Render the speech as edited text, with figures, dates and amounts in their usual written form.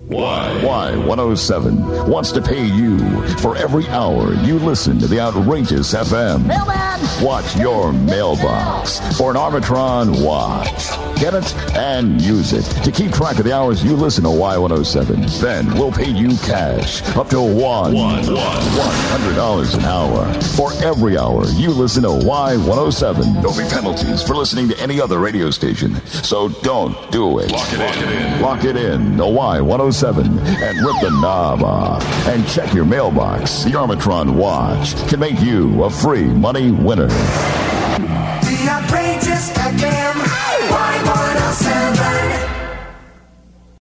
Y107 wants to pay you for every hour you listen to the Outrageous FM. Mailman! Watch your mailbox for an Armatron watch. Get it and use it to keep track of the hours you listen to Y107. Then we'll pay you cash up to $100 an hour for every hour you listen to Y107. There'll be penalties for listening to any other radio station, so don't do it. Lock it in. Lock it in, the Y107, and rip the knob off. And check your mailbox. The Armatron watch can make you a free money winner. The Outrageous FM, Y107.